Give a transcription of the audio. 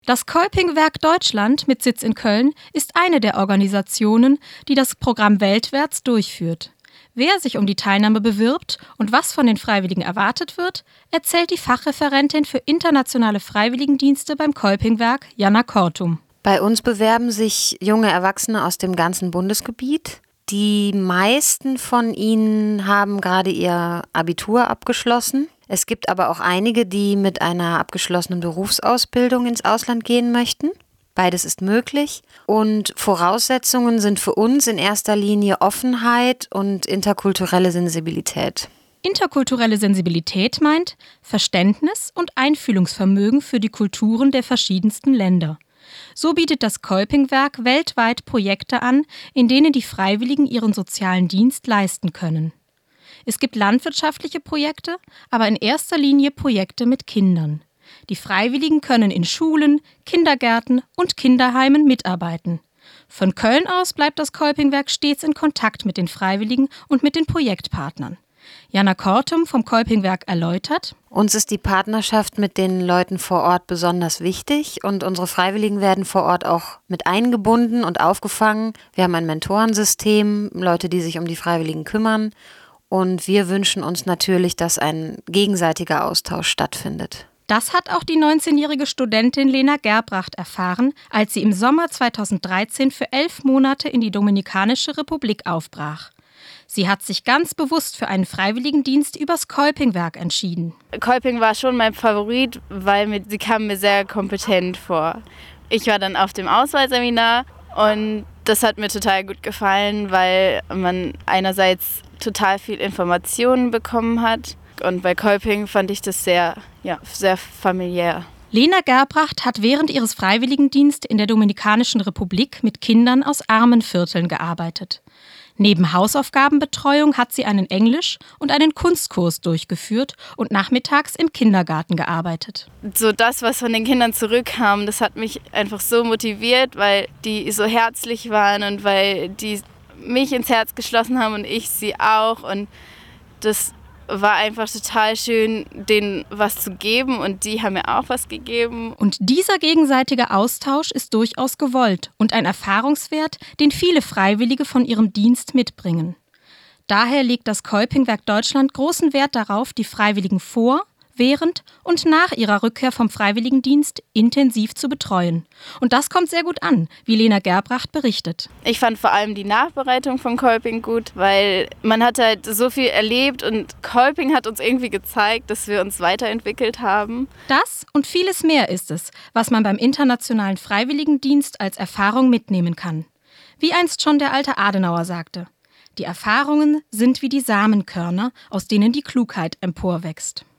Das Kolpingwerk Deutschland mit Sitz in Köln ist eine der Organisationen, die das Programm Weltwärts durchführt. Wer sich um die Teilnahme bewirbt und was von den Freiwilligen erwartet wird, erzählt die Fachreferentin für internationale Freiwilligendienste beim Kolpingwerk, Jana Kortum. Bei uns bewerben sich junge Erwachsene aus dem ganzen Bundesgebiet. Die meisten von ihnen haben gerade ihr Abitur abgeschlossen. Es gibt aber auch einige, die mit einer abgeschlossenen Berufsausbildung ins Ausland gehen möchten. Beides ist möglich. Und Voraussetzungen sind für uns in erster Linie Offenheit und interkulturelle Sensibilität. Interkulturelle Sensibilität meint Verständnis und Einfühlungsvermögen für die Kulturen der verschiedensten Länder. So bietet das Kolpingwerk weltweit Projekte an, in denen die Freiwilligen ihren sozialen Dienst leisten können. Es gibt landwirtschaftliche Projekte, aber in erster Linie Projekte mit Kindern. Die Freiwilligen können in Schulen, Kindergärten und Kinderheimen mitarbeiten. Von Köln aus bleibt das Kolpingwerk stets in Kontakt mit den Freiwilligen und mit den Projektpartnern. Jana Kortum vom Kolpingwerk erläutert: Uns ist die Partnerschaft mit den Leuten vor Ort besonders wichtig und unsere Freiwilligen werden vor Ort auch mit eingebunden und aufgefangen. Wir haben ein Mentorensystem, Leute, die sich um die Freiwilligen kümmern. Und wir wünschen uns natürlich, dass ein gegenseitiger Austausch stattfindet. Das hat auch die 19-jährige Studentin Lena Gerbracht erfahren, als sie im Sommer 2013 für 11 Monate in die Dominikanische Republik aufbrach. Sie hat sich ganz bewusst für einen Freiwilligendienst übers Kolpingwerk entschieden. Kolping war schon mein Favorit, weil sie kam mir sehr kompetent vor. Ich war dann auf dem Auswahlseminar und das hat mir total gut gefallen, weil man einerseits total viel Informationen bekommen hat. Und bei Kolping fand ich das sehr familiär. Lena Gerbracht hat während ihres Freiwilligendienstes in der Dominikanischen Republik mit Kindern aus armen Vierteln gearbeitet. Neben Hausaufgabenbetreuung hat sie einen Englisch- und einen Kunstkurs durchgeführt und nachmittags im Kindergarten gearbeitet. So das, was von den Kindern zurückkam, das hat mich einfach so motiviert, weil die so herzlich waren und weil die mich ins Herz geschlossen haben und ich sie auch. Und das war einfach total schön, denen was zu geben und die haben mir auch was gegeben. Und dieser gegenseitige Austausch ist durchaus gewollt und ein Erfahrungswert, den viele Freiwillige von ihrem Dienst mitbringen. Daher legt das Kolpingwerk Deutschland großen Wert darauf, die Freiwilligen vor, während und nach ihrer Rückkehr vom Freiwilligendienst intensiv zu betreuen. Und das kommt sehr gut an, wie Lena Gerbracht berichtet. Ich fand vor allem die Nachbereitung von Kolping gut, weil man hat halt so viel erlebt und Kolping hat uns irgendwie gezeigt, dass wir uns weiterentwickelt haben. Das und vieles mehr ist es, was man beim internationalen Freiwilligendienst als Erfahrung mitnehmen kann. Wie einst schon der alte Adenauer sagte: Die Erfahrungen sind wie die Samenkörner, aus denen die Klugheit emporwächst.